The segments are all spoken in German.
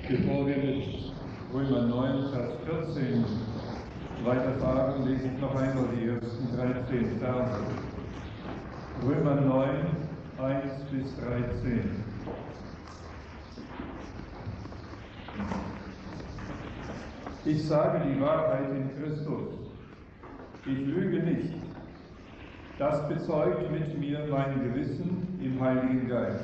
Bevor wir mit Römer 9, Vers 14 weiterfahren, lese ich noch einmal die ersten 13 Verse. Römer 9, 1 bis 13. Ich sage die Wahrheit in Christus. Ich lüge nicht. Das bezeugt mit mir mein Gewissen im Heiligen Geist.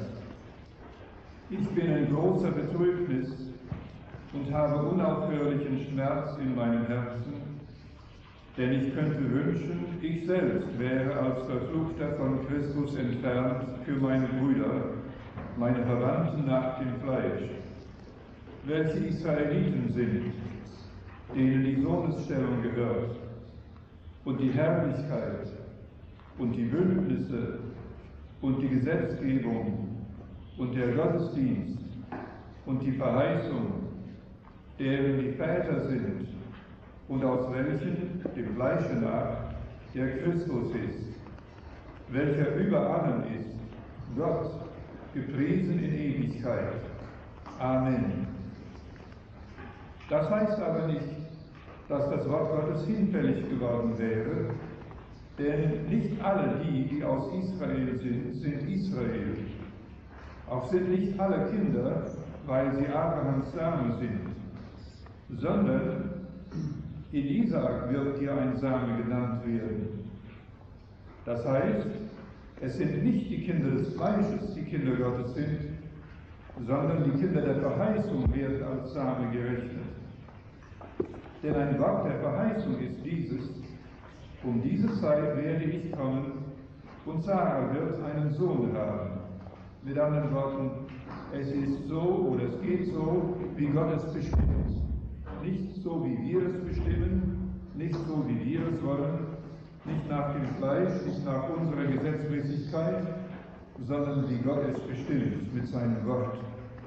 Ich bin in großer Betrübnis und habe unaufhörlichen Schmerz in meinem Herzen, denn ich könnte wünschen, ich selbst wäre als Verfluchter von Christus entfernt für meine Brüder, meine Verwandten nach dem Fleisch, welche Israeliten sind, denen die Sohnesstellung gehört und die Herrlichkeit und die Bündnisse und die Gesetzgebung und der Gottesdienst und die Verheißung, deren die Väter sind und aus welchen, dem Fleische nach, der Christus ist, welcher über allem ist, Gott, gepriesen in Ewigkeit. Amen. Das heißt aber nicht, dass das Wort Gottes hinfällig geworden wäre, denn nicht alle die aus Israel sind Israel. Auch sind nicht alle Kinder, weil sie Abrahams Same sind, sondern in Isaak wird hier ein Same genannt werden. Das heißt, es sind nicht die Kinder des Fleisches, die Kinder Gottes sind, sondern die Kinder der Verheißung werden als Same gerechnet. Denn ein Wort der Verheißung ist dieses: Um diese Zeit werde ich kommen und Sarah wird einen Sohn haben. Mit anderen Worten, es ist so oder es geht so, wie Gott es bestimmt. Nicht so, wie wir es bestimmen, nicht so, wie wir es wollen, nicht nach dem Fleisch, nicht nach unserer Gesetzmäßigkeit, sondern wie Gott es bestimmt mit seinem Wort.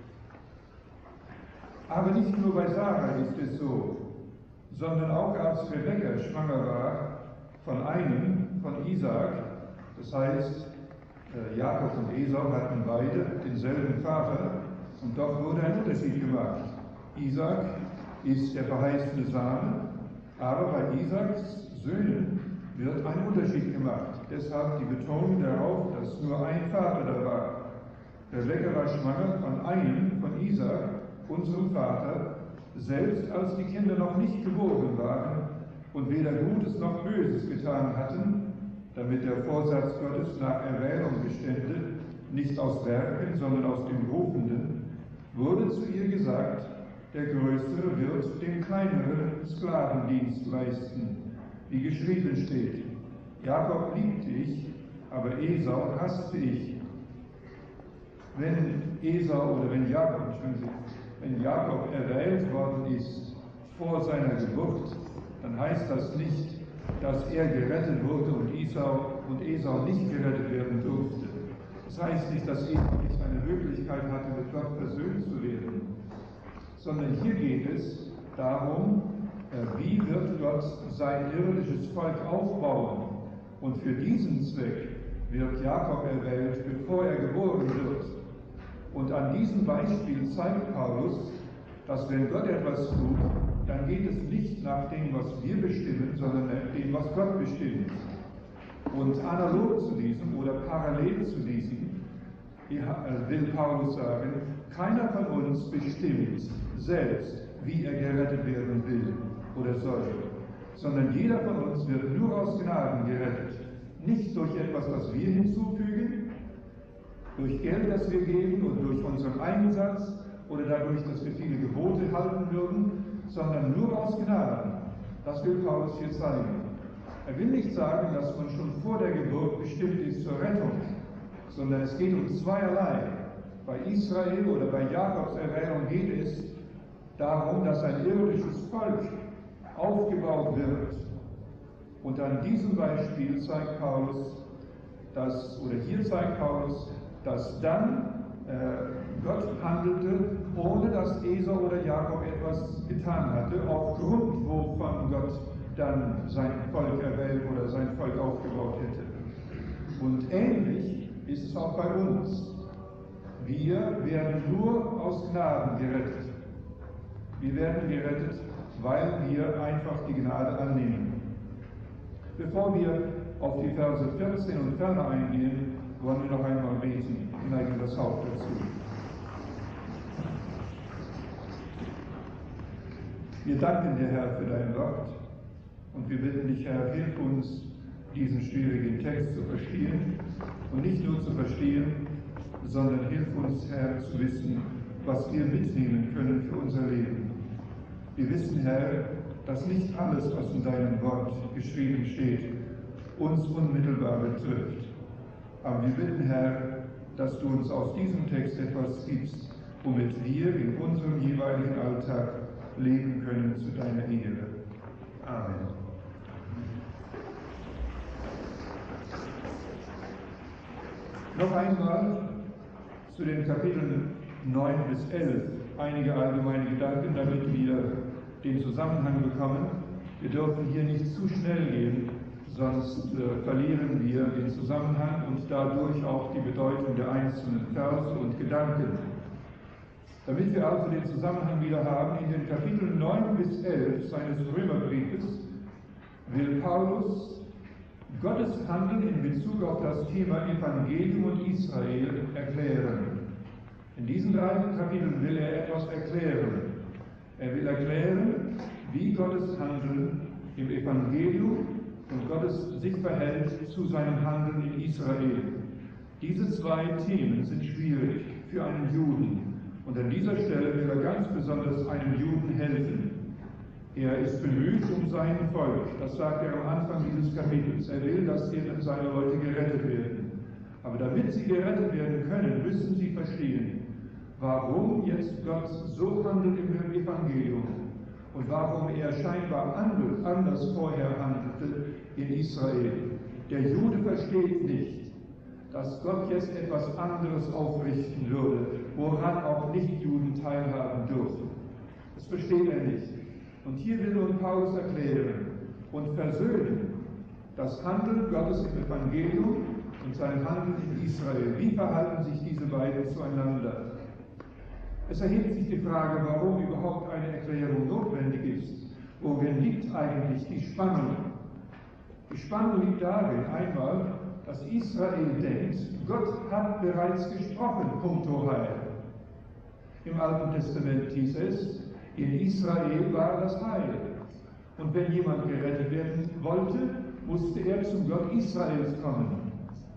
Aber nicht nur bei Sarah ist es so, sondern auch als Rebekka schwanger war von einem, von Isaak, das heißt, Jakob und Esau hatten beide denselben Vater und doch wurde ein Unterschied gemacht. Isaak ist der verheißene Same, aber bei Isaaks Söhnen wird ein Unterschied gemacht. Deshalb die Betonung darauf, dass nur ein Vater da war. Rebekka war schwanger von einem, von Isaak, unserem Vater, selbst als die Kinder noch nicht geboren waren und weder Gutes noch Böses getan hatten, damit der Vorsatz Gottes nach Erwählung bestände, nicht aus Werken, sondern aus dem Rufenden, wurde zu ihr gesagt, der Größere wird dem Kleineren Sklavendienst leisten, wie geschrieben steht. Jakob liebte ich, aber Esau hasste ich. Wenn Jakob erwählt worden ist vor seiner Geburt, dann heißt das nicht, dass er gerettet wurde und Esau nicht gerettet werden durfte. Das heißt nicht, dass Esau nicht eine Möglichkeit hatte, mit Gott versöhnt zu werden, sondern hier geht es darum, wie wird Gott sein irdisches Volk aufbauen. Und für diesen Zweck wird Jakob erwählt, bevor er geboren wird. Und an diesem Beispiel zeigt Paulus, dass wenn Gott etwas tut, dann geht es nicht nach dem, was wir bestimmen, sondern nach dem, was Gott bestimmt. Und analog zu diesem oder parallel zu diesem will Paulus sagen, keiner von uns bestimmt selbst, wie er gerettet werden will oder soll, sondern jeder von uns wird nur aus Gnaden gerettet. Nicht durch etwas, das wir hinzufügen, durch Geld, das wir geben und durch unseren Einsatz oder dadurch, dass wir viele Gebote halten würden, sondern nur aus Gnaden. Das will Paulus hier zeigen. Er will nicht sagen, dass man schon vor der Geburt bestimmt ist zur Rettung, sondern es geht um zweierlei. Bei Israel oder bei Jakobs Erwählung geht es darum, dass ein irdisches Volk aufgebaut wird. Und an diesem Beispiel zeigt Paulus, dass dann Gott handelte, ohne dass Esau oder Jakob etwas getan hatte, aufgrund wovon Gott dann sein Volk erwählt oder sein Volk aufgebaut hätte. Und ähnlich ist es auch bei uns. Wir werden nur aus Gnaden gerettet. Wir werden gerettet, weil wir einfach die Gnade annehmen. Bevor wir auf die Verse 14 und ferner eingehen, wollen wir noch einmal beten. Wir neigen das Haupt dazu. Wir danken dir, Herr, für dein Wort und wir bitten dich, Herr, hilf uns, diesen schwierigen Text zu verstehen und nicht nur zu verstehen, sondern hilf uns, Herr, zu wissen, was wir mitnehmen können für unser Leben. Wir wissen, Herr, dass nicht alles, was in deinem Wort geschrieben steht, uns unmittelbar betrifft. Aber wir bitten, Herr, dass du uns aus diesem Text etwas gibst, womit wir in unserem jeweiligen Alltag leben können zu deiner Ehre. Amen. Noch einmal zu den Kapiteln 9 bis 11 einige allgemeine Gedanken, damit wir den Zusammenhang bekommen. Wir dürfen hier nicht zu schnell gehen, sonst verlieren wir den Zusammenhang und dadurch auch die Bedeutung der einzelnen Verse und Gedanken. Damit wir also den Zusammenhang wieder haben, in den Kapiteln 9 bis 11 seines Römerbriefes will Paulus Gottes Handeln in Bezug auf das Thema Evangelium und Israel erklären. In diesen 3 Kapiteln will er etwas erklären. Er will erklären, wie Gottes Handeln im Evangelium und Gottes sich verhält zu seinem Handeln in Israel. Diese 2 Themen sind schwierig für einen Juden. Und an dieser Stelle will er ganz besonders einem Juden helfen. Er ist bemüht um sein Volk. Das sagt er am Anfang dieses Kapitels. Er will, dass seine Leute gerettet werden. Aber damit sie gerettet werden können, müssen sie verstehen, warum jetzt Gott so handelt im Evangelium und warum er scheinbar anders vorher handelte in Israel. Der Jude versteht nicht, dass Gott jetzt etwas anderes aufrichten würde, woran auch Nichtjuden teilhaben dürfen. Das versteht er nicht. Und hier will nun Paulus erklären und versöhnen das Handeln Gottes im Evangelium und sein Handeln in Israel. Wie verhalten sich diese beiden zueinander? Es erhebt sich die Frage, warum überhaupt eine Erklärung notwendig ist. Worin liegt eigentlich die Spannung? Die Spannung liegt darin einmal, dass Israel denkt, Gott hat bereits gesprochen, punkto Heil. Im Alten Testament hieß es, in Israel war das Heil. Und wenn jemand gerettet werden wollte, musste er zum Gott Israels kommen.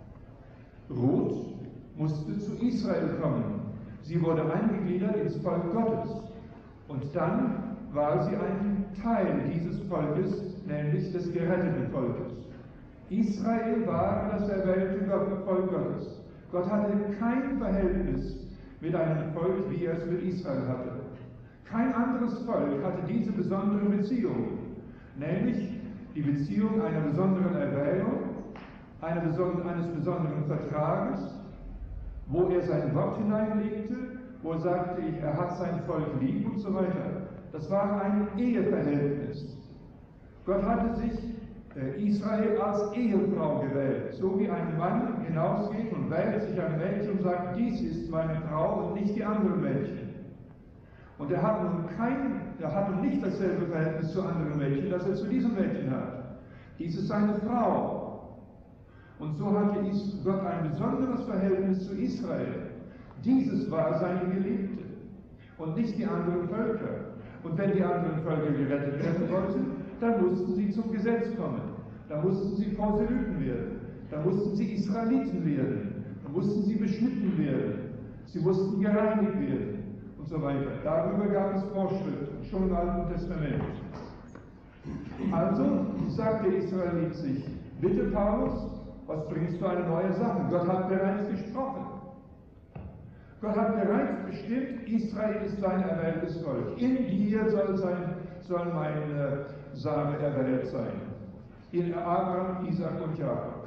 Ruth musste zu Israel kommen. Sie wurde eingegliedert ins Volk Gottes. Und dann war sie ein Teil dieses Volkes, nämlich des geretteten Volkes. Israel war das erwählte Volk Gottes. Gott hatte kein Verhältnis mit einem Volk, wie er es mit Israel hatte. Kein anderes Volk hatte diese besondere Beziehung, nämlich die Beziehung einer besonderen Erwählung, eines besonderen Vertrages, wo er sein Wort hineinlegte, wo er sagte, er hat sein Volk lieb und so weiter. Das war ein Eheverhältnis. Gott hatte sich Israel als Ehefrau gewählt, so wie ein Mann hinausgeht und wählt sich ein Mädchen und sagt, dies ist meine Frau und nicht die anderen Mädchen. Und er hat nun nicht dasselbe Verhältnis zu anderen Mädchen, das er zu diesem Mädchen hat. Dies ist seine Frau. Und so hatte Gott ein besonderes Verhältnis zu Israel. Dieses war seine Geliebte und nicht die anderen Völker. Und wenn die anderen Völker gerettet werden wollten, dann mussten sie zum Gesetz kommen. Dann mussten sie Proselyten werden. Dann mussten sie Israeliten werden. Dann mussten sie beschnitten werden. Sie mussten gereinigt werden und so weiter. Darüber gab es Vorschriften, schon im Alten Testament. Also sagte der Israelit sich, bitte Paulus, was bringst du eine neue Sache? Gott hat bereits gesprochen. Gott hat bereits bestimmt, Israel ist sein erwähltes Volk. In dir soll mein Same erwählt sein. In Abraham, Isaac und Jakob.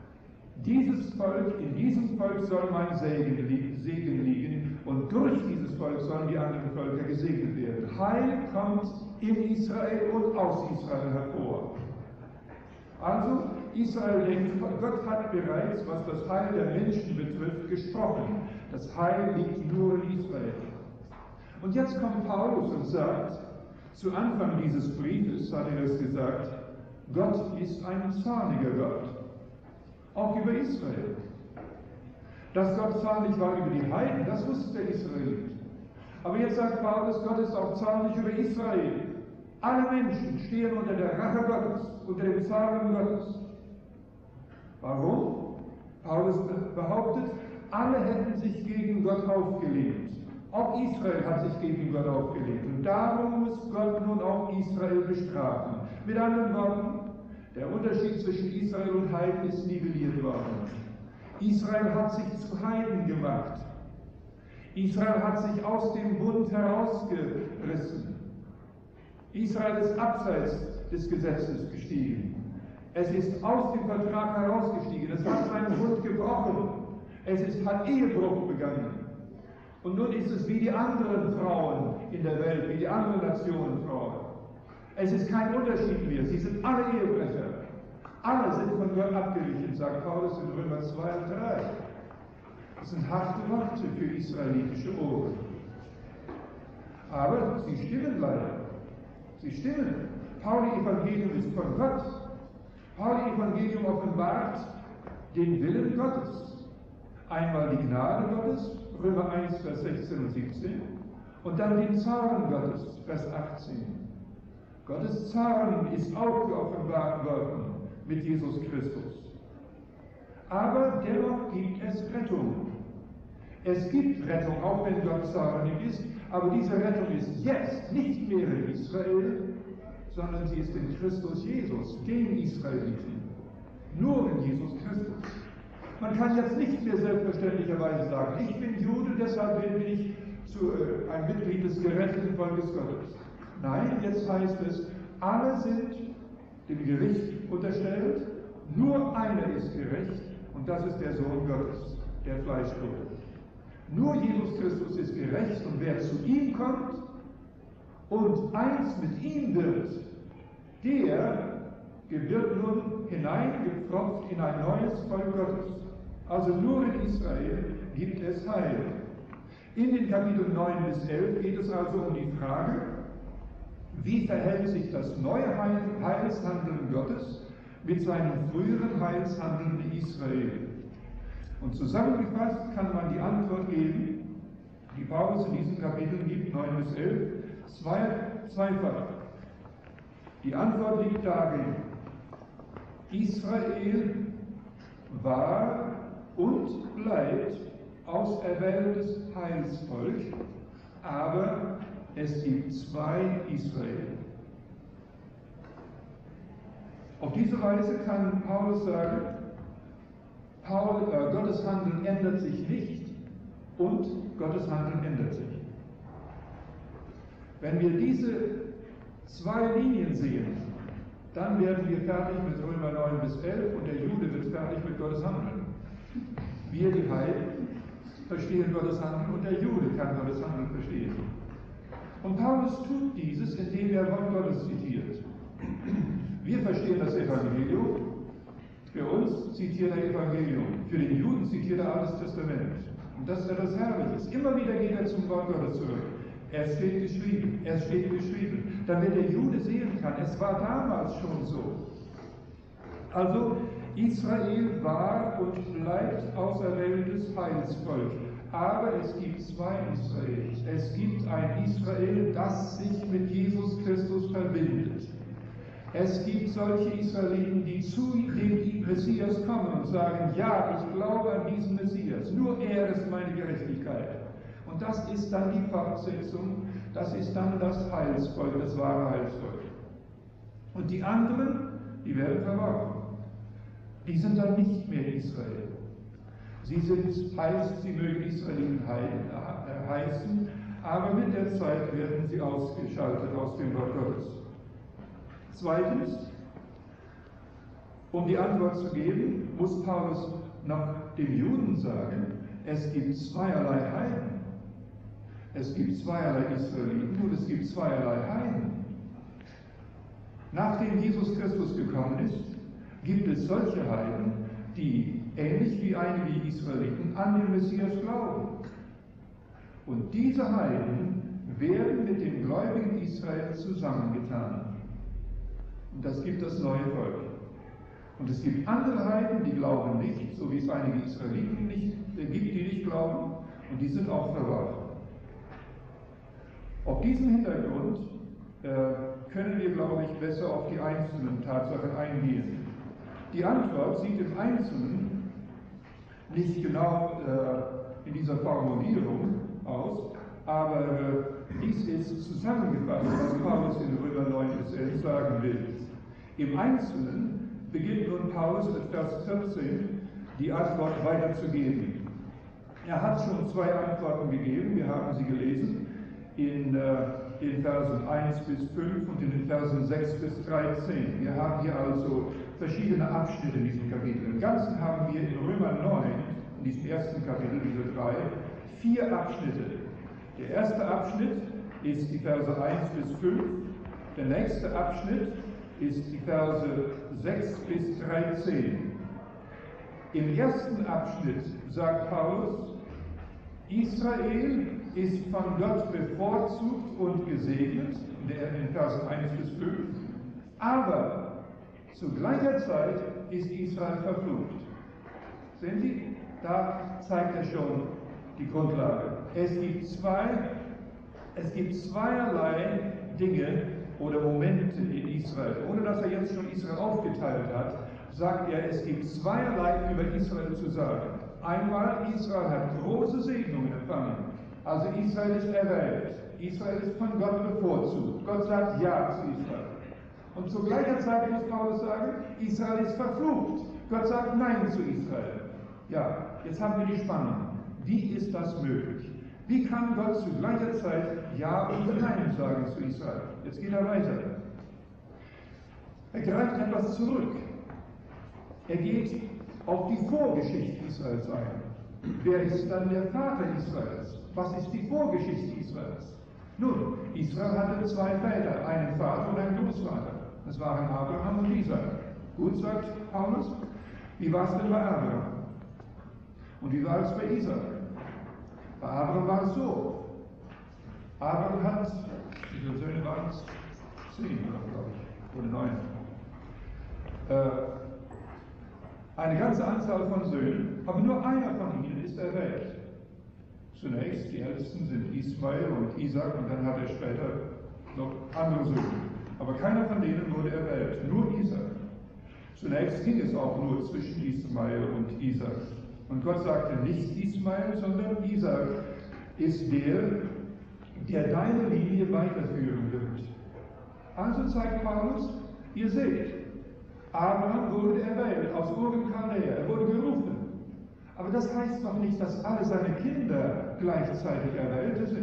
In diesem Volk soll mein Segen liegen und durch dieses Volk sollen die anderen Völker gesegnet werden. Heil kommt in Israel und aus Israel hervor. Also, Israel denkt, Gott hat bereits, was das Heil der Menschen betrifft, gesprochen. Das Heil liegt nur in Israel. Und jetzt kommt Paulus und sagt, zu Anfang dieses Briefes hat er es gesagt, Gott ist ein zorniger Gott, auch über Israel. Dass Gott zornig war über die Heiden, das wusste der Israelit. Aber jetzt sagt Paulus, Gott ist auch zornig über Israel. Alle Menschen stehen unter der Rache Gottes, unter dem Zorn Gottes. Warum? Paulus behauptet, alle hätten sich gegen Gott aufgelehnt. Auch Israel hat sich gegen Gott aufgelehnt. Und darum muss Gott nun auch Israel bestrafen. Mit anderen Worten, der Unterschied zwischen Israel und Heiden ist nivelliert worden. Israel hat sich zu Heiden gemacht. Israel hat sich aus dem Bund herausgerissen. Israel ist abseits des Gesetzes gestiegen. Es ist aus dem Vertrag herausgestiegen. Es hat seinen Bund gebrochen. Hat Ehebruch begangen. Und nun ist es wie die anderen Frauen in der Welt, wie die anderen Nationen Frauen. Es ist kein Unterschied mehr. Sie sind alle Ehebrecher. Alle sind von Gott abgewichen, sagt Paulus in Römer 2 und 3. Das sind harte Worte für israelitische Ohren. Aber sie stimmen leider. Sie stimmen. Pauli Evangelium ist von Gott. Pauli Evangelium offenbart den Willen Gottes. Einmal die Gnade Gottes, Römer 1, Vers 16 und 17, und dann den Zorn Gottes, Vers 18. Gottes Zorn ist auch geoffenbart worden mit Jesus Christus. Aber dennoch gibt es Rettung. Es gibt Rettung, auch wenn Gott zornig ist, aber diese Rettung ist jetzt nicht mehr in Israel, sondern sie ist in Christus Jesus, den Israeliten. Nur in Jesus Christus. Man kann jetzt nicht mehr selbstverständlicherweise sagen, ich bin Jude, deshalb bin ich ein Mitglied des geretteten Volkes Gottes. Nein, jetzt heißt es, alle sind dem Gericht unterstellt, nur einer ist gerecht, und das ist der Sohn Gottes, der Fleisch wurde. Nur Jesus Christus ist gerecht, und wer zu ihm kommt und eins mit ihm wird, der wird nun hineingepfropft in ein neues Volk Gottes. Also nur in Israel gibt es Heil. In den Kapiteln 9 bis 11 geht es also um die Frage, wie verhält sich das neue Heilshandeln Gottes mit seinem früheren Heilshandeln in Israel? Und zusammengefasst kann man die Antwort geben, die Paulus in diesen Kapiteln gibt, 9 bis 11, zweifach. Die Antwort liegt darin, Israel war und bleibt auserwähltes Heilsvolk, aber es gibt zwei Israel. Auf diese Weise kann Paulus sagen, Gottes Handeln ändert sich nicht und Gottes Handeln ändert sich. Wenn wir diese zwei Linien sehen, dann werden wir fertig mit Römer 9 bis 11 und der Jude wird fertig mit Gottes Handeln. Wir, die Heiden, verstehen Gottes Handeln und der Jude kann Gottes Handeln verstehen. Und Paulus tut dieses, indem er Wort Gottes zitiert. Wir verstehen das Evangelium, für uns zitiert er Evangelium, für den Juden zitiert er Altes Testament. Und das ist etwas Herrliches. Immer wieder geht er zum Wort Gottes zurück. Es steht geschrieben, es steht geschrieben, damit der Jude sehen kann, es war damals schon so. Also, Israel war und bleibt auserwähltes Heilsvolk. Aber es gibt zwei Israel. Es gibt ein Israel, das sich mit Jesus Christus verbindet. Es gibt solche Israeliten, die zu dem Messias kommen und sagen, ja, ich glaube an diesen Messias, nur er ist meine Gerechtigkeit. Und das ist dann die Fortsetzung, das ist dann das Heilsvolk, das wahre Heilsvolk. Und die anderen, die werden verworfen. Die sind dann nicht mehr Israel. Sie mögen Israeliten heißen, aber mit der Zeit werden sie ausgeschaltet aus dem Wort Gottes. Zweitens, um die Antwort zu geben, muss Paulus noch den Juden sagen, es gibt zweierlei Heiden. Es gibt zweierlei Israeliten und es gibt zweierlei Heiden. Nachdem Jesus Christus gekommen ist, gibt es solche Heiden, die ähnlich wie einige Israeliten an den Messias glauben. Und diese Heiden werden mit den Gläubigen Israel zusammengetan. Und das gibt das neue Volk. Und es gibt andere Heiden, die glauben nicht, so wie es einige Israeliten gibt, die nicht glauben, und die sind auch verworfen. Auf diesem Hintergrund können wir, glaube ich, besser auf die einzelnen Tatsachen eingehen. Die Antwort sieht im Einzelnen nicht genau in dieser Formulierung aus, aber dies ist zusammengefasst, was Paulus in Römer 9 bis 11 sagen will. Im Einzelnen beginnt nun Paulus mit Vers 14 die Antwort weiterzugeben. Er hat schon zwei Antworten gegeben, wir haben sie gelesen, in den Versen 1 bis 5 und in den Versen 6 bis 13. Wir haben hier also verschiedene Abschnitte in diesem Kapitel. Im Ganzen haben wir in Römer 9, in diesem ersten Kapitel, diese 3, 4 Abschnitte. Der erste Abschnitt ist die Verse 1 bis 5, der nächste Abschnitt ist die Verse 6 bis 13. Im ersten Abschnitt sagt Paulus, Israel ist von Gott bevorzugt und gesegnet, in den Versen 1 bis 5, aber zu gleicher Zeit ist Israel verflucht. Sehen Sie, da zeigt er schon die Grundlage. Es gibt zweierlei Dinge oder Momente in Israel. Ohne dass er jetzt schon Israel aufgeteilt hat, sagt er, es gibt zweierlei über Israel zu sagen. Einmal, Israel hat große Segnungen empfangen. Also Israel ist erwählt. Israel ist von Gott bevorzugt. Gott sagt Ja zu Israel. Und zu gleicher Zeit muss Paulus sagen, Israel ist verflucht. Gott sagt Nein zu Israel. Ja, jetzt haben wir die Spannung. Wie ist das möglich? Wie kann Gott zu gleicher Zeit Ja und Nein sagen zu Israel? Jetzt geht er weiter. Er greift etwas zurück. Er geht auf die Vorgeschichte Israels ein. Wer ist dann der Vater Israels? Was ist die Vorgeschichte Israels? Nun, Israel hatte zwei Väter, einen Vater und einen Großvater. Das waren Abraham und Isaac. Gut, sagt Paulus. Wie war es denn bei Abraham? Und wie war es bei Isaac? Bei Abraham war es so. Abraham hat, wie viele Söhne waren es? 10, glaube ich, oder 9. Eine ganze Anzahl von Söhnen, aber nur einer von ihnen ist erwählt. Zunächst, die Ältesten sind Ismael und Isaac und dann hat er später noch andere Söhne. Aber keiner von denen wurde erwählt, nur Isaac. Zunächst ging es auch nur zwischen Ismael und Isaac. Und Gott sagte nicht Ismael, sondern Isaac ist der deine Linie weiterführen wird. Also zeigt Paulus, ihr seht, Abraham wurde erwählt aus Ur und Chaldea, er wurde gerufen. Aber das heißt noch nicht, dass alle seine Kinder gleichzeitig Erwählte sind.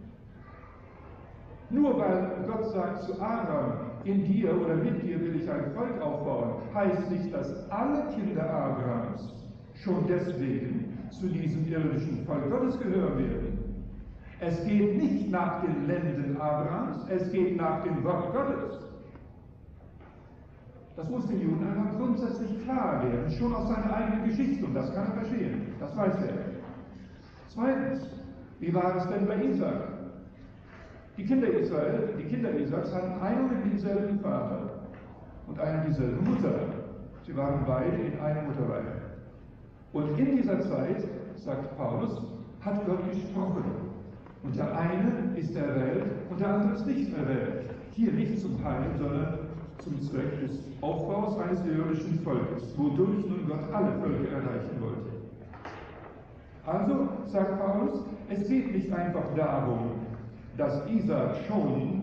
Nur weil Gott sagt zu Abraham, in dir oder mit dir will ich ein Volk aufbauen, heißt nicht, dass alle Kinder Abrahams schon deswegen zu diesem irdischen Volk Gottes gehören werden. Es geht nicht nach den Lenden Abrahams, es geht nach dem Wort Gottes. Das muss den Juden einfach grundsätzlich klar werden, schon aus seiner eigenen Geschichte, und das kann er verstehen, das weiß er. Zweitens, wie war es denn bei Isaac? Die Kinder Isaaks hatten einen und denselben Vater und eine und dieselbe Mutter. Sie waren beide in einem Mutterleib. Und in dieser Zeit, sagt Paulus, hat Gott gesprochen. Und der eine ist erwählt und der andere ist nicht erwählt. Hier nicht zum Heil, sondern zum Zweck des Aufbaus eines irdischen Volkes, wodurch nun Gott alle Völker erreichen wollte. Also, sagt Paulus, es geht nicht einfach darum, dass Isaac schon,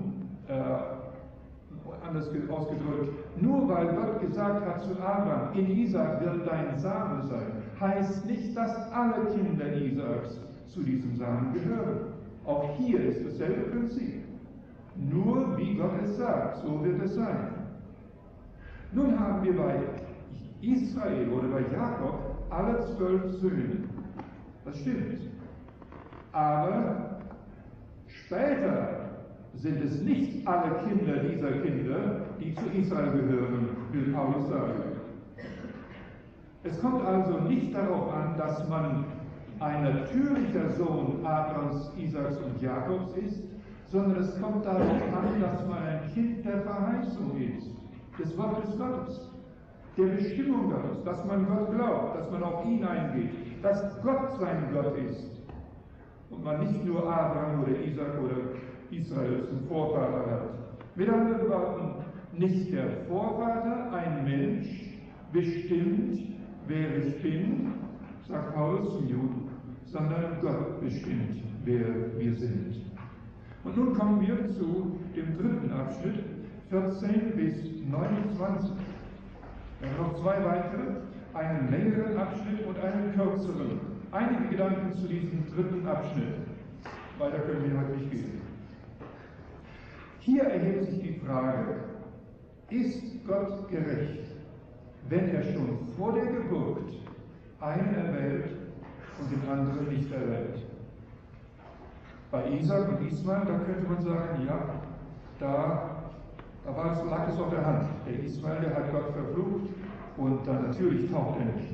anders ausgedrückt, nur weil Gott gesagt hat zu Abraham, in Isaac wird dein Same sein, heißt nicht, dass alle Kinder Isaaks zu diesem Samen gehören. Auch hier ist dasselbe Prinzip. Nur wie Gott es sagt, so wird es sein. Nun haben wir bei Israel oder bei Jakob alle 12 Söhne. Das stimmt. Aber später sind es nicht alle Kinder dieser Kinder, die zu Israel gehören, will Paulus sagen. Es kommt also nicht darauf an, dass man ein natürlicher Sohn Abrahams, Isaaks und Jakobs ist, sondern es kommt darauf an, dass man ein Kind der Verheißung ist, des Wortes Gottes, der Bestimmung Gottes, dass man Gott glaubt, dass man auf ihn eingeht, dass Gott sein Gott ist und man nicht nur Abraham oder Isaac oder Israel zum Vorvater hat. Mit anderen Worten, nicht der Vorvater, ein Mensch, bestimmt, wer ich bin, sagt Paulus zum Juden, sondern Gott bestimmt, wer wir sind. Und nun kommen wir zu dem dritten Abschnitt, 14 bis 29. Wir haben noch zwei weitere, einen längeren Abschnitt und einen kürzeren. Einige Gedanken zu diesem dritten Abschnitt. Weiter können wir heute nicht gehen. Hier erhebt sich die Frage, ist Gott gerecht, wenn er schon vor der Geburt einen erwählt und den anderen nicht erwählt? Bei Isaac und Ismael, da könnte man sagen, ja, da lag es auf der Hand. Der Ismael, der hat Gott verflucht und dann natürlich taucht er nicht.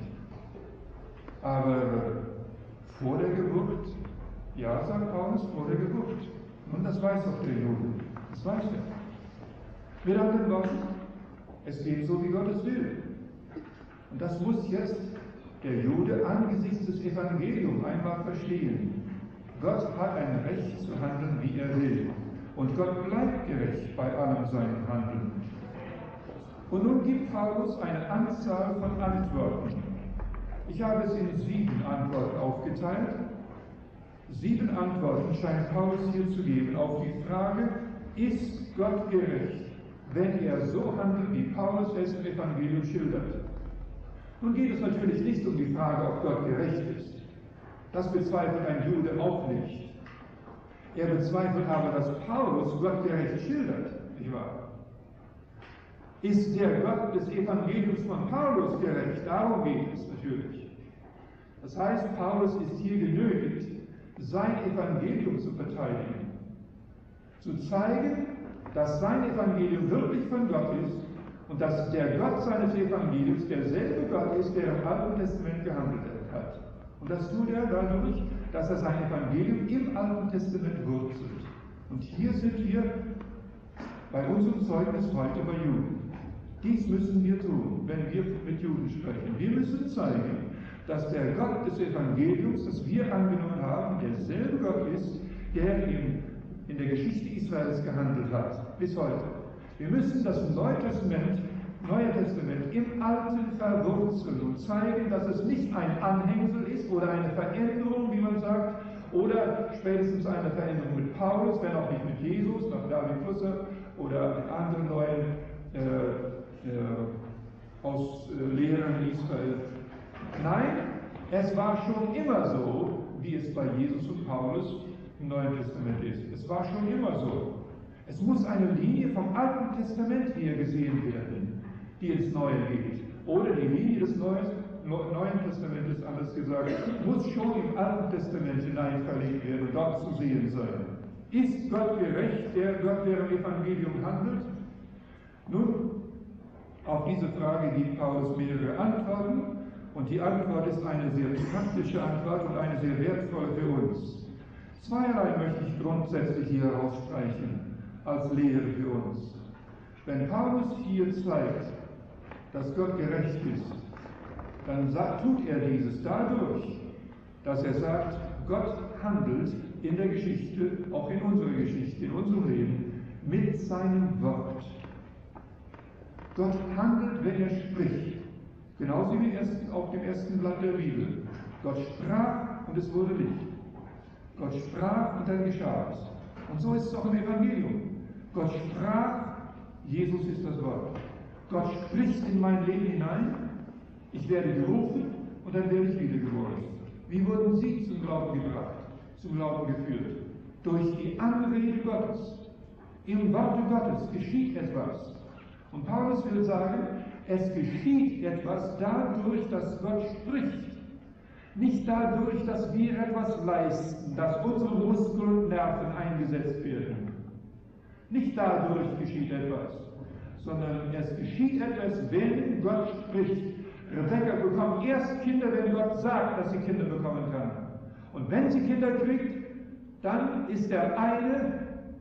Aber vor der Geburt, ja, sagt Paulus, vor der Geburt. Und das weiß auch der Jude. Das weiß er. Mit anderen Worten, es geht so, wie Gott es will. Und das muss jetzt der Jude angesichts des Evangeliums einmal verstehen. Gott hat ein Recht zu handeln, wie er will. Und Gott bleibt gerecht bei allem seinem Handeln. Und nun gibt Paulus eine Anzahl von Antworten. Ich habe es in 7 Antworten aufgeteilt. 7 Antworten scheint Paulus hier zu geben auf die Frage, ist Gott gerecht, wenn er so handelt, wie Paulus es im Evangelium schildert? Nun geht es natürlich nicht um die Frage, ob Gott gerecht ist. Das bezweifelt ein Jude auch nicht. Er bezweifelt aber, dass Paulus Gott gerecht schildert, nicht wahr? Ist der Gott des Evangeliums von Paulus gerecht? Darum geht es natürlich. Das heißt, Paulus ist hier genötigt, sein Evangelium zu verteidigen, zu zeigen, dass sein Evangelium wirklich von Gott ist und dass der Gott seines Evangeliums derselbe Gott ist, der im Alten Testament gehandelt hat. Und das tut er dadurch, dass er sein Evangelium im Alten Testament wurzelt. Und hier sind wir bei unserem Zeugnis heute bei Juden. Dies müssen wir tun, wenn wir mit Juden sprechen. Wir müssen zeigen, dass der Gott des Evangeliums, das wir angenommen haben, derselbe Gott ist, der in der Geschichte Israels gehandelt hat, bis heute. Wir müssen das Neue Testament im Alten verwurzeln und zeigen, dass es nicht ein Anhängsel ist oder eine Veränderung, wie man sagt, oder spätestens eine Veränderung mit Paulus, wenn auch nicht mit Jesus, nach David Flusser oder mit anderen neuen Lehrern in Israel. Nein, es war schon immer so, wie es bei Jesus und Paulus im Neuen Testament ist. Es war schon immer so. Es muss eine Linie vom Alten Testament hier gesehen werden, die ins Neue geht. Oder die Linie des Neuen Testamentes, anders gesagt, muss schon im Alten Testament hinein verlegt werden und dort zu sehen sein. Ist Gott gerecht, der Gott, der im Evangelium handelt? Nun, auf diese Frage gibt Paulus mehrere Antworten und die Antwort ist eine sehr praktische Antwort und eine sehr wertvolle für uns. Zweierlei möchte ich grundsätzlich hier herausstreichen als Lehre für uns. Wenn Paulus hier zeigt, dass Gott gerecht ist, dann tut er dieses dadurch, dass er sagt, Gott handelt in der Geschichte, auch in unserer Geschichte, in unserem Leben, mit seinem Wort. Gott handelt, wenn er spricht. Genauso wie auf dem ersten Blatt der Bibel. Gott sprach und es wurde Licht. Gott sprach und dann geschah es. Und so ist es auch im Evangelium. Gott sprach, Jesus ist das Wort. Gott spricht in mein Leben hinein, ich werde gerufen und dann werde ich wiedergeboren. Wie wurden Sie zum Glauben gebracht, zum Glauben geführt? Durch die Anrede Gottes. Im Worte Gottes geschieht etwas. Und Paulus will sagen, es geschieht etwas dadurch, dass Gott spricht. Nicht dadurch, dass wir etwas leisten, dass unsere Muskeln und Nerven eingesetzt werden. Nicht dadurch geschieht etwas, sondern es geschieht etwas, wenn Gott spricht. Rebekka bekommt erst Kinder, wenn Gott sagt, dass sie Kinder bekommen kann. Und wenn sie Kinder kriegt, dann ist der eine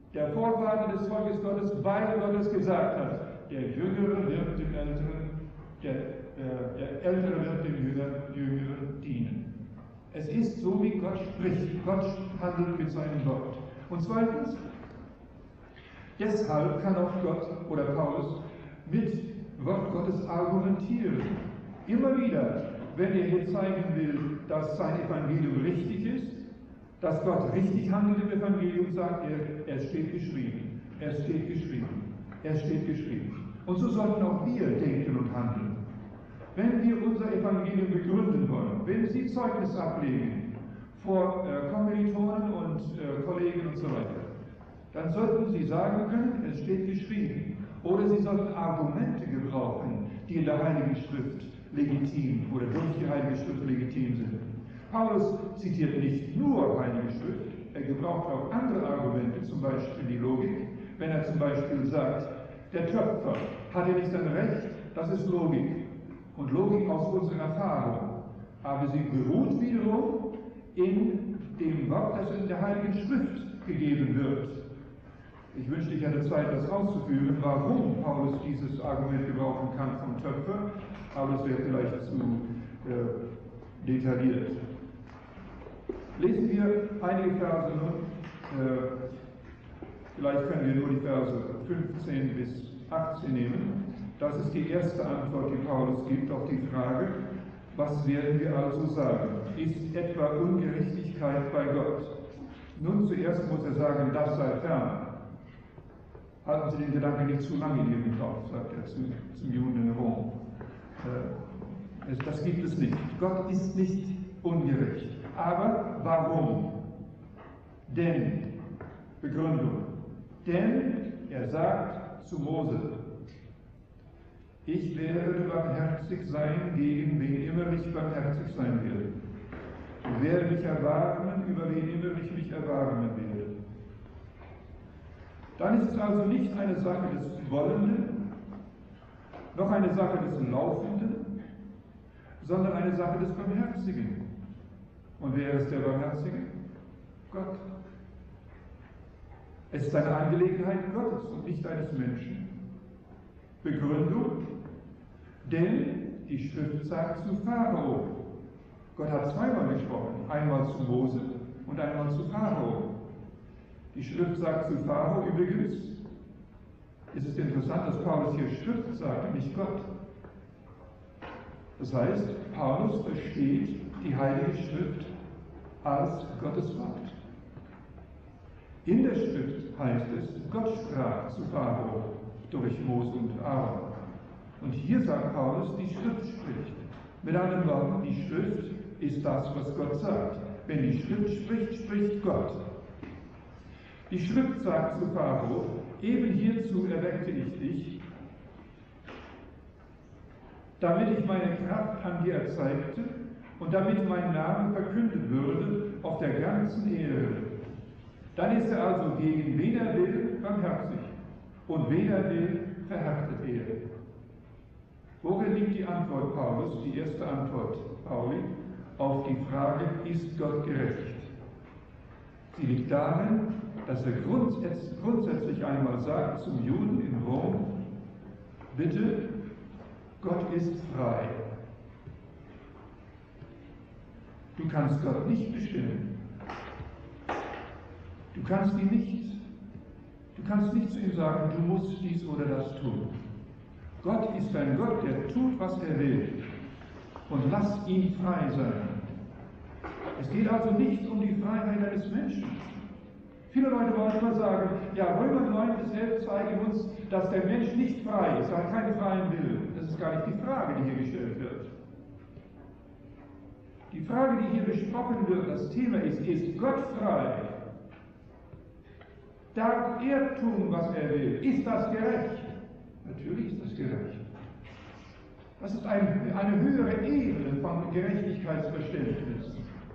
Der Vorvater des Volkes Gottes, weil Gott es gesagt hat, der Jüngere wird dem Älteren, der Ältere wird dem Jüngeren dienen. Es ist so, wie Gott spricht. Gott handelt mit seinem Wort. Und zweitens, deshalb kann auch Gott oder Paulus mit Wort Gottes argumentieren. Immer wieder, wenn er hier zeigen will, dass sein Evangelium richtig ist, dass Gott richtig handelt im Evangelium, sagt er, es steht geschrieben, es steht geschrieben, es steht geschrieben. Und so sollten auch wir denken und handeln. Wenn wir unser Evangelium begründen wollen, wenn Sie Zeugnis ablegen vor Kommilitonen und Kollegen und so weiter, dann sollten Sie sagen können, es steht geschrieben. Oder Sie sollten Argumente gebrauchen, die in der Heiligen Schrift legitim oder durch die Heilige Schrift legitim sind. Paulus zitiert nicht nur Heilige Schrift, er gebraucht auch andere Argumente, zum Beispiel die Logik. Wenn er zum Beispiel sagt, der Töpfer hat ja nicht ein Recht, das ist Logik. Und Logik aus unserer Erfahrung. Aber sie beruht wiederum in dem Wort, das in der Heiligen Schrift gegeben wird. Ich wünschte, ich hätte Zeit, das auszuführen, warum Paulus dieses Argument gebrauchen kann vom Töpfer, aber es wäre vielleicht zu detailliert. Lesen wir einige Verse nun. Vielleicht können wir nur die Verse 15 bis 18 nehmen. Das ist die erste Antwort, die Paulus gibt auf die Frage, was werden wir also sagen? Ist etwa Ungerechtigkeit bei Gott? Nun zuerst muss er sagen, das sei fern. Halten Sie den Gedanken nicht zu lange in Ihrem Kopf, sagt er zum Juden in Rom. Das gibt es nicht. Gott ist nicht ungerecht. Aber warum? Denn, Begründung, denn er sagt zu Mose, ich werde barmherzig sein gegen wen immer ich barmherzig sein werde. Ich werde mich erbarmen über wen immer ich mich erbarmen werde. Dann ist es also nicht eine Sache des Wollenden, noch eine Sache des Laufenden, sondern eine Sache des Barmherzigen. Und wer ist der Barmherzige? Gott. Es ist eine Angelegenheit Gottes und nicht eines Menschen. Begründung, denn die Schrift sagt zu Pharao. Gott hat zweimal gesprochen, einmal zu Mose und einmal zu Pharao. Die Schrift sagt zu Pharao übrigens, es ist interessant, dass Paulus hier Schrift sagt, nicht Gott. Das heißt, Paulus versteht die Heilige Schrift als Gottes Wort. In der Schrift heißt es, Gott sprach zu Pharao durch Mose und Aaron. Und hier sagt Paulus, die Schrift spricht. Mit anderen Worten, die Schrift ist das, was Gott sagt. Wenn die Schrift spricht, spricht Gott. Die Schrift sagt zu Pharao, eben hierzu erweckte ich dich, damit ich meine Kraft an dir erzeigte und damit mein Name verkündet würde auf der ganzen Erde. Dann ist er also gegen wen er will, barmherzig, und wen er will, verhärtet er. Worin liegt die Antwort Paulus, die erste Antwort Pauli, auf die Frage, ist Gott gerecht? Sie liegt darin, dass er grundsätzlich einmal sagt zum Juden in Rom, bitte, Gott ist frei. Du kannst Gott nicht bestimmen. Du kannst nicht zu ihm sagen, du musst dies oder das tun. Gott ist ein Gott, der tut, was er will. Und lass ihn frei sein. Es geht also nicht um die Freiheit eines Menschen. Viele Leute wollen immer sagen, ja, Römer 9 bis 11 zeigen uns, dass der Mensch nicht frei ist, er hat keinen freien Willen. Das ist gar nicht die Frage, die hier gestellt wird. Die Frage, die hier besprochen wird, das Thema ist Gott frei? Darf er tun, was er will? Ist das gerecht? Natürlich ist das gerecht. Das ist eine höhere Ebene von Gerechtigkeitsverständnis.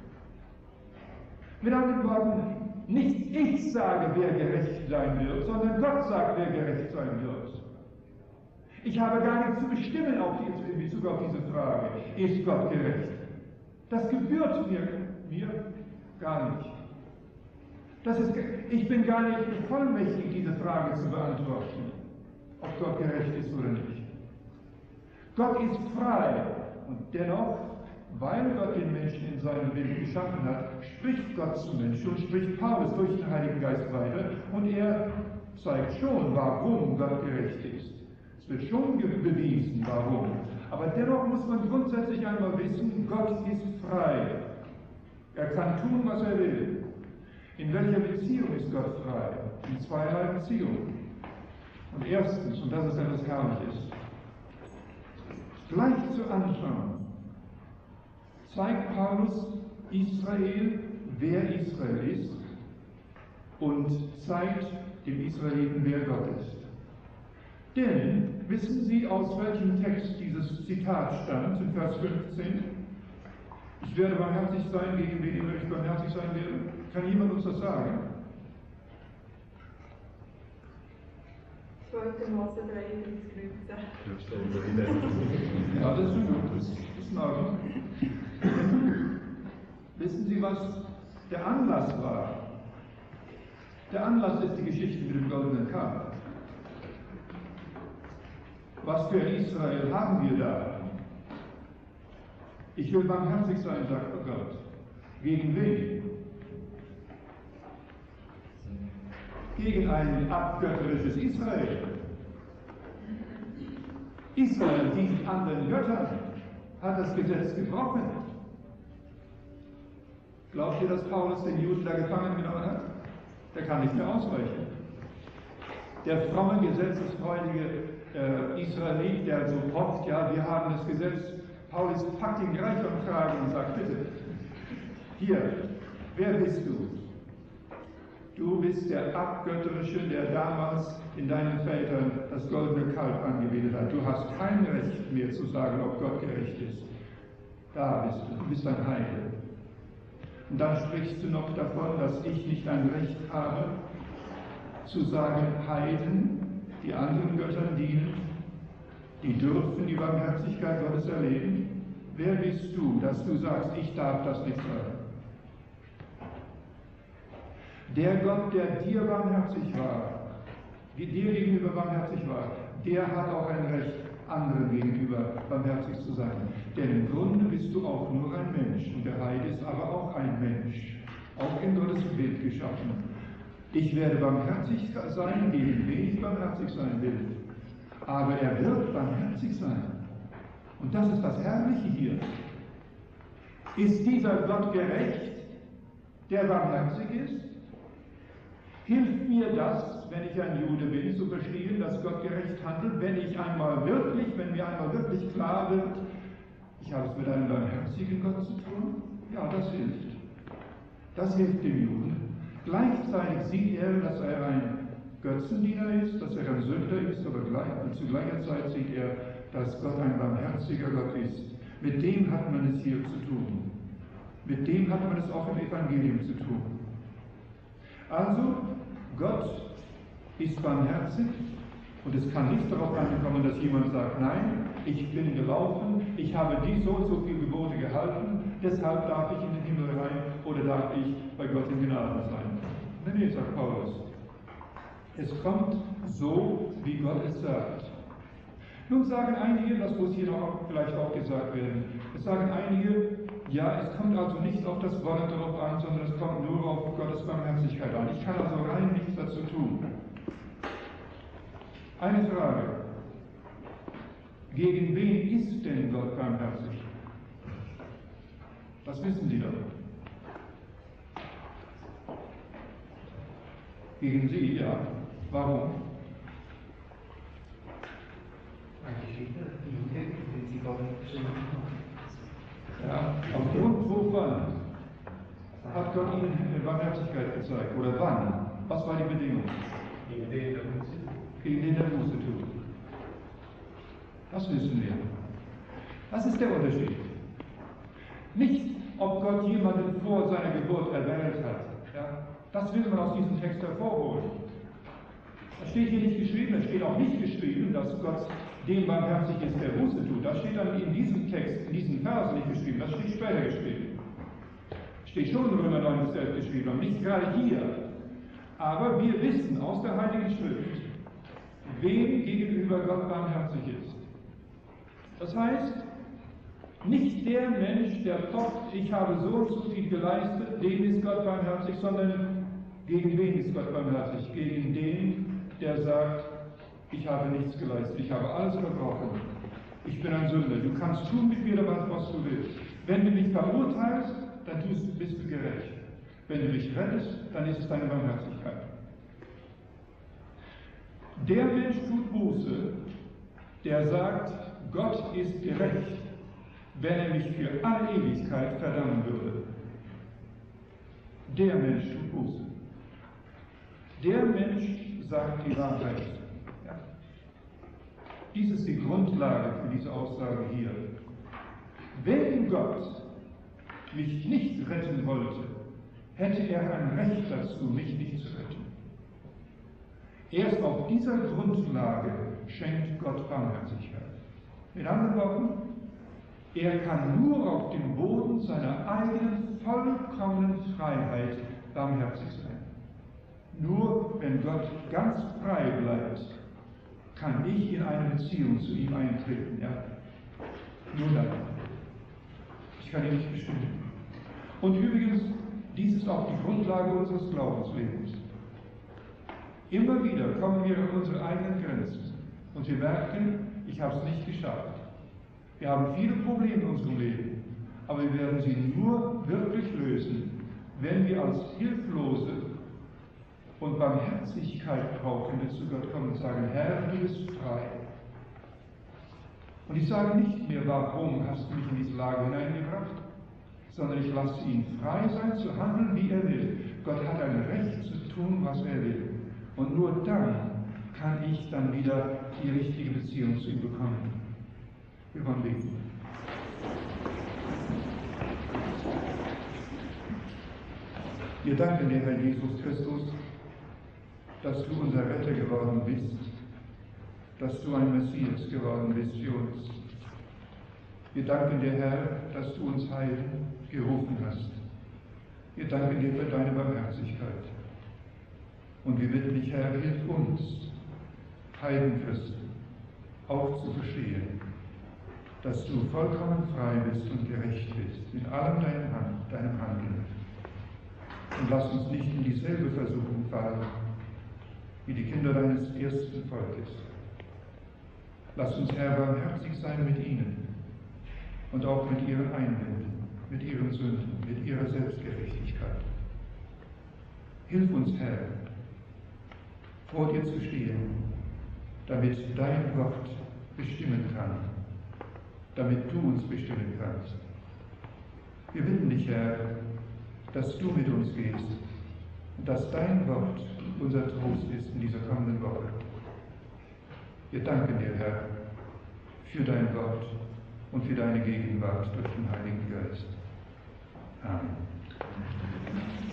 Mit anderen Worten, nicht ich sage, wer gerecht sein wird, sondern Gott sagt, wer gerecht sein wird. Ich habe gar nichts zu bestimmen in Bezug auf diese Frage. Ist Gott gerecht? Das gebührt mir gar nicht. Ich bin gar nicht bevollmächtigt, diese Frage zu beantworten, ob Gott gerecht ist oder nicht. Gott ist frei und dennoch, weil Gott den Menschen in seinem Bild geschaffen hat, spricht Gott zum Menschen und spricht Paulus durch den Heiligen Geist weiter und er zeigt schon, warum Gott gerecht ist. Es wird schon bewiesen, warum. Aber dennoch muss man grundsätzlich einmal wissen, Gott ist frei. Er kann tun, was er will. In welcher Beziehung ist Gott frei? In zweierlei Beziehungen. Und erstens, und das ist etwas Herrliches, gleich zu Anfang zeigt Paulus Israel, wer Israel ist, und zeigt dem Israeliten, wer Gott ist. Denn, wissen Sie, aus welchem Text dieses Zitat stammt, in Vers 15? Ich werde barmherzig sein, gegen wen immer ich barmherzig sein werde. Kann jemand uns das sagen? 2. Mose 33, 15. Ja, das ist gut. Das ist in Ordnung. Wissen Sie, was der Anlass war? Der Anlass ist die Geschichte mit dem goldenen Kalb. Was für Israel haben wir da? Ich will barmherzig sein, sagt Gott. Gegen wen? Gegen ein abgötterisches Israel. Israel dient anderen Göttern, hat das Gesetz gebrochen. Glaubt ihr, dass Paulus den Juden da gefangen genommen hat? Der kann nicht mehr ausweichen. Der fromme, gesetzesfreudige Israelit, der so hofft, ja, wir haben das Gesetz. Paulus packt ihn gleich am Kragen und sagt, bitte, hier, wer bist du? Du bist der Abgötterische, der damals in deinen Vätern das goldene Kalb angebetet hat. Du hast kein Recht mehr zu sagen, ob Gott gerecht ist. Da bist du bist ein Heide. Und dann sprichst du noch davon, dass ich nicht ein Recht habe, zu sagen, Heiden, die anderen Göttern dienen, die dürfen die Barmherzigkeit Gottes erleben. Wer bist du, dass du sagst, ich darf das nicht sagen? Der Gott, der dir barmherzig war, dir gegenüber barmherzig war, der hat auch ein Recht, anderen gegenüber barmherzig zu sein. Denn im Grunde bist du auch nur ein Mensch und der Heide ist aber auch ein Mensch, auch in Gottes Bild geschaffen. Ich werde barmherzig sein, gegen wen ich barmherzig sein will. Aber er wird barmherzig sein. Und das ist das Herrliche hier. Ist dieser Gott gerecht, der barmherzig ist? Hilft mir das, wenn ich ein Jude bin, zu verstehen, dass Gott gerecht handelt, wenn mir einmal wirklich klar wird, ich habe es mit einem barmherzigen Gott zu tun? Ja, das hilft. Das hilft dem Juden. Gleichzeitig sieht er, dass er ein Götzendiener ist, dass er ein Sünder ist, aber zu gleicher Zeit sieht er, dass Gott ein barmherziger Gott ist. Mit dem hat man es hier zu tun. Mit dem hat man es auch im Evangelium zu tun. Also, Gott ist barmherzig und es kann nicht darauf ankommen, dass jemand sagt, nein, ich bin gelaufen, ich habe so und so viele Gebote gehalten, deshalb darf ich in den Himmel rein oder darf ich bei Gott in Gnaden sein. Nee, sagt Paulus. Es kommt so, wie Gott es sagt. Nun sagen einige, das muss hier noch vielleicht auch gesagt werden, es sagen einige, ja, es kommt also nicht auf das Wort darauf an, sondern es kommt nur auf Gottes Barmherzigkeit an. Ich kann also rein nichts dazu tun. Eine Frage. Gegen wen ist denn Gott barmherzig? Das wissen Sie doch. Gegen Sie, ja. Warum? Eigentlich steht da, die Juden, wenn sie Gott nicht bestimmt haben. Ja, aufgrund wovon hat Gott ihnen Barmherzigkeit gezeigt? Oder wann? Was war die Bedingung? Gegen den der Buße. Gegen den der Buße tut. Das wissen wir. Das ist der Unterschied. Nicht, ob Gott jemanden vor seiner Geburt erwählt hat. Ja, das will man aus diesem Text hervorholen. Das steht hier nicht geschrieben, es steht auch nicht geschrieben, dass Gott dem barmherzig ist, der Buße tut. Das steht dann in diesem Text, in diesen Versen nicht geschrieben, das steht später geschrieben. Steht schon in Römer 9 bis 11 geschrieben, aber nicht gerade hier. Aber wir wissen aus der Heiligen Schrift, wem gegenüber Gott barmherzig ist. Das heißt, nicht der Mensch, der pocht, ich habe so und so viel geleistet, dem ist Gott barmherzig, sondern gegen wen ist Gott barmherzig? Gegen den, der sagt, ich habe nichts geleistet, ich habe alles verbrochen, ich bin ein Sünder, du kannst tun mit mir was du willst. Wenn du mich verurteilst, dann bist du gerecht. Wenn du mich rettest, dann ist es deine Barmherzigkeit. Der Mensch tut Buße, der sagt, Gott ist gerecht, wenn er mich für alle Ewigkeit verdammen würde. Der Mensch tut Buße. Der Mensch sagt die Wahrheit. Ja. Dies ist die Grundlage für diese Aussage hier. Wenn Gott mich nicht retten wollte, hätte er ein Recht dazu, mich nicht zu retten. Erst auf dieser Grundlage schenkt Gott Barmherzigkeit. Mit anderen Worten, er kann nur auf dem Boden seiner eigenen vollkommenen Freiheit barmherzig sein. Nur wenn Gott ganz frei bleibt, kann ich in eine Beziehung zu ihm eintreten. Ja? Nur dann. Ich kann ihn nicht bestimmen. Und übrigens, dies ist auch die Grundlage unseres Glaubenslebens. Immer wieder kommen wir an unsere eigenen Grenzen und wir merken, ich habe es nicht geschafft. Wir haben viele Probleme in unserem Leben, aber wir werden sie nur wirklich lösen, wenn wir als Hilflose und Barmherzigkeit brauchende zu Gott kommen und sagen, Herr, du bist frei. Und ich sage nicht mehr, warum hast du mich in diese Lage hineingebracht, sondern ich lasse ihn frei sein, zu handeln, wie er will. Gott hat ein Recht zu tun, was er will. Und nur dann kann ich dann wieder die richtige Beziehung zu ihm bekommen. Wir wollen beten. Wir danken dir, Herr Jesus Christus, dass du unser Retter geworden bist, dass du ein Messias geworden bist für uns. Wir danken dir, Herr, dass du uns Heiden gerufen hast. Wir danken dir für deine Barmherzigkeit. Und wir bitten dich, Herr, hilf uns, Heidenchristen, auch zu verstehen, dass du vollkommen frei bist und gerecht bist in allem deinem Handeln. Und lass uns nicht in dieselbe Versuchung fallen, wie die Kinder deines ersten Volkes. Lass uns, Herr, barmherzig sein mit ihnen und auch mit ihren Einwänden, mit ihren Sünden, mit ihrer Selbstgerechtigkeit. Hilf uns, Herr, vor dir zu stehen, damit dein Wort bestimmen kann, damit du uns bestimmen kannst. Wir bitten dich, Herr, dass du mit uns gehst und dass dein Wort unser Trost ist in dieser kommenden Woche. Wir danken dir, Herr, für dein Wort und für deine Gegenwart durch den Heiligen Geist. Amen.